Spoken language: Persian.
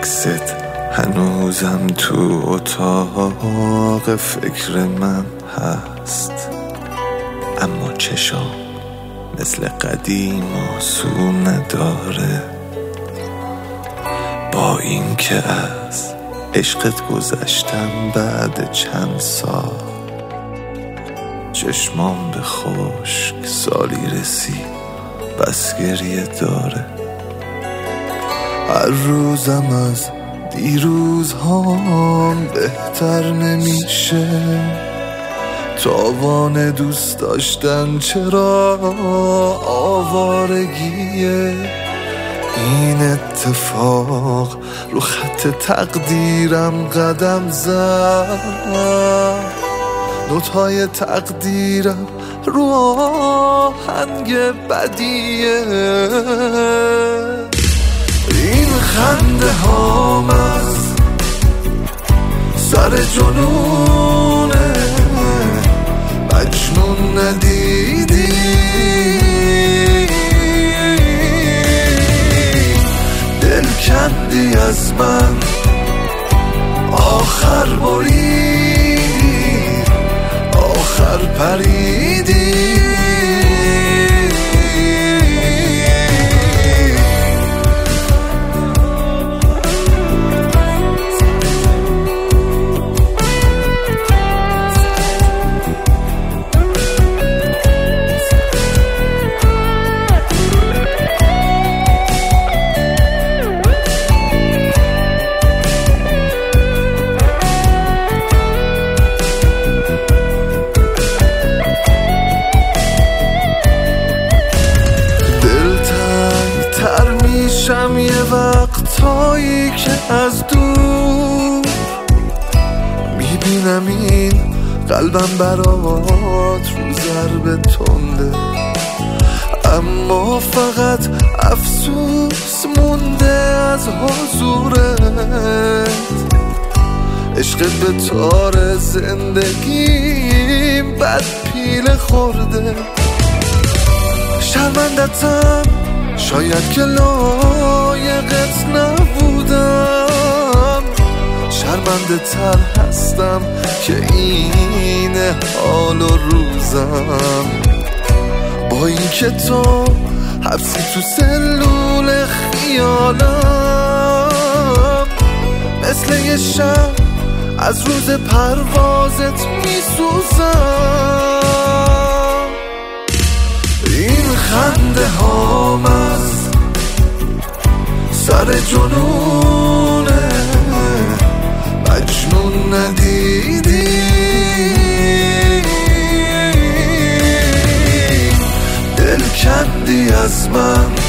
عکست هنوزم تو اتاق فکر من هست، اما چشام مثل قدیم آسو نداره. با این که از عشقت گذشتم بعد چند سال، چشمام به خشک سالی رسید بس گریه داره. هر روزم از دیروزهام بهتر نمیشه، تاوان دوست داشتن چرا آوارگیه. این اتفاق رو خط تقدیرم قدم زد، نوت‌های تقدیرم رو آهنگ بدیه. این خنده هام از سر جنونه، مجنون ندیدی دل کندی از من، آخر بریدی آخر پریدی. شم یه وقتایی که از دور میبینم این قلبم برات رو ضرب تنده، اما فقط افسوس مونده از حضورت. عشقت به تار زندگیم بد پیله خورده. شرمندتم شاید که لایقت نبودم، شرمنده تر هستم که این حال و روزم. با این که تو حبسی تو سلول خیالم، مثل یه شب از روز پروازت میسوزم. این خنده هام از سر جنونه، مجنون ندیدی دل کندی از من،